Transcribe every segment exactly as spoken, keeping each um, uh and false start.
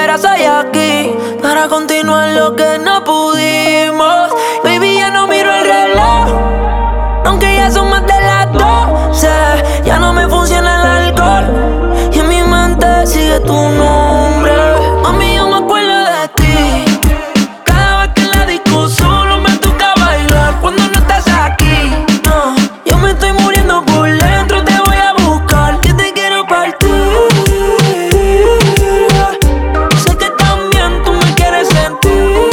estuvieras hoy aquí para continuar lo que no pudimos. Baby, ya no miro el reloj, aunque ya son más de las doce. Ya no me funciona el alcohol y en mi mente sigue tu nombre. Mami, yo me acuerdo de ti cada vez que en la disco solo me toca bailar cuando no estás aquí. No, yo me estoy muriendo por dentro, te voy a buscar, que te quiero partir. Sé que también tú me quieres sentir.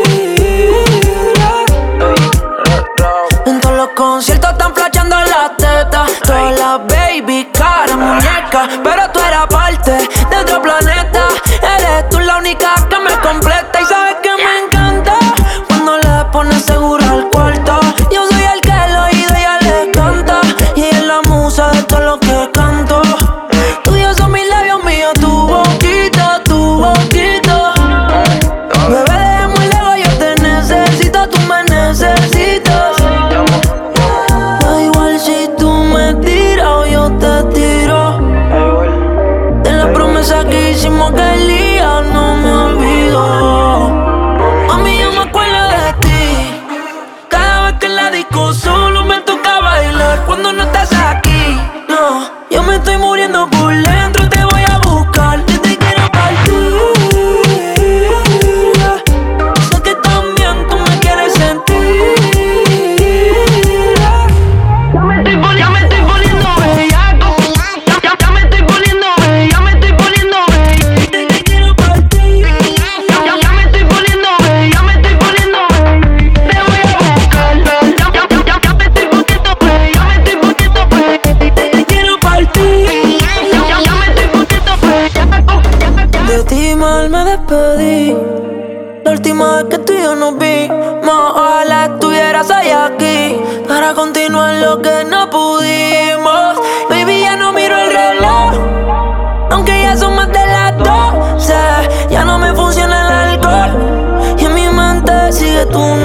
En todos los conciertos están flashando las tetas, todas las baby, cara, muñeca, pero tú eras parte de otro planeta. Eres tú la única que me completa y sabes que me encanta cuando le pones seguro al cuarto. Yo soy el que el oído ya le canta y ella es la musa de todo lo que canto. Tuyos son mis labios, míos tu boquita, tu boquita. Bebé, de muy lejos yo te necesito, tú me necesitas. Da igual si tú me tiras o yo te tiro. De la promesa que hicimos aquel día no me olvido. Mami, yo me acuerdo de ti cada vez que en la disco solo me toca bailar cuando no estás aquí. No, yo me estoy muriendo por dentro, te voy a buscar, que te quiero partir. Sé que también tú me quieres sentir. Ya me estoy poni- ya me estoy poniendo bellaco. Ya, ya, ya me estoy poniendo be- ya me estoy poniendo be- que te quiero partir. Ya, ya, ya me estoy poniendo be- ya me estoy poniendo be- te voy a buscar. Ya, ya, ya, ya, ya me estoy poniendo be- ya me estoy poniendo be- que te quiero partir. Ya, ya, ya me estoy poniendo bellaco. De ti mal me despedí la última vez que tú y yo nos vimos. Ojalá estuvieras hoy aquí para continuar lo que no pudimos. Baby, ya no miro el reloj, aunque ya son más de las doce. Ya no me funciona el alcohol y en mi mente sigue tu